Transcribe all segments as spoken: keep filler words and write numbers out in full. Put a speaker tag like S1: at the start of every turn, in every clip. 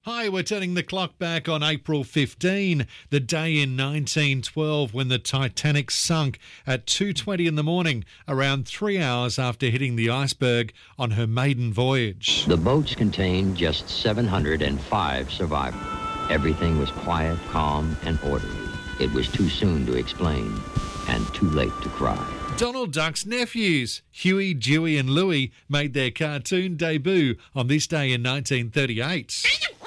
S1: Hi, we're turning the clock back on April fifteenth, the day in nineteen twelve when the Titanic sunk at two twenty in the morning, around three hours after hitting the iceberg on her maiden voyage.
S2: The boats contained just seven hundred five survivors. Everything was quiet, calm, and orderly. It was too soon to explain and too late to cry.
S1: Donald Duck's nephews, Huey, Dewey and Louie, made their cartoon debut on this day in nineteen thirty-eight.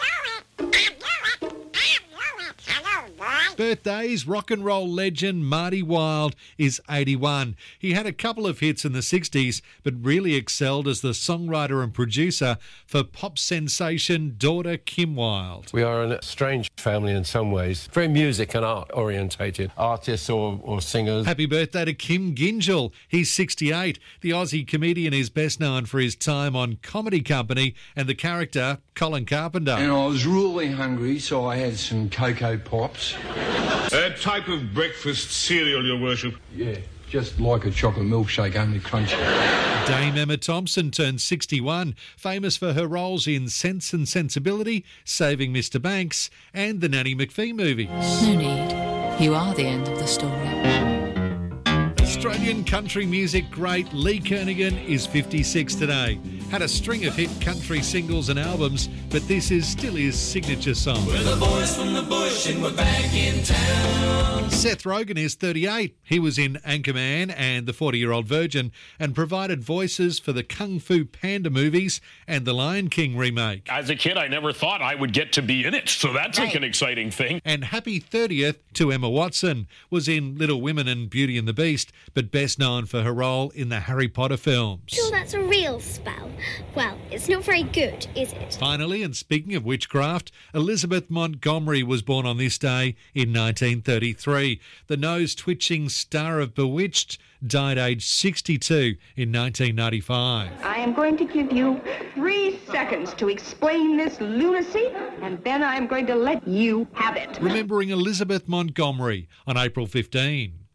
S1: Birthdays, rock and roll legend Marty Wilde is eighty-one. He had a couple of hits in the sixties, but really excelled as the songwriter and producer for pop sensation daughter Kim Wilde.
S3: We are a strange family in some ways, very music and art orientated, artists or, or singers.
S1: Happy birthday to Kim Gyngell. He's sixty-eight. The Aussie comedian is best known for his time on Comedy Company and the character Colin Carpenter.
S4: And I was really hungry, so I had some Cocoa Pops.
S5: A type of breakfast cereal, Your Worship.
S4: Yeah, just like a chocolate milkshake, only crunchy.
S1: Dame Emma Thompson turned sixty-one, famous for her roles in Sense and Sensibility, Saving Mister Banks, and the Nanny McPhee movies.
S6: No need. You are the end of the story.
S1: Australian country music great Lee Kernaghan is fifty-six today. Had a string of hit country singles and albums, but this is still his signature song.
S7: We're the boys from the bush and we're back in town.
S1: Seth Rogen is thirty-eight. He was in Anchorman and The forty-Year-Old Virgin and provided voices for the Kung Fu Panda movies and the Lion King remake.
S8: As a kid, I never thought I would get to be in it, so that's like an exciting thing.
S1: And happy thirtieth to Emma Watson. Was in Little Women and Beauty and the Beast, but best known for her role in the Harry Potter films.
S9: Sure, that's a real spell. Well, it's not very good, is it?
S1: Finally, and speaking of witchcraft, Elizabeth Montgomery was born on this day in nineteen thirty-three. The nose-twitching star of Bewitched died aged sixty-two in nineteen ninety-five.
S10: I am going to give you three seconds to explain this lunacy, and then I'm going to let you have it.
S1: Remembering Elizabeth Montgomery on April fifteenth.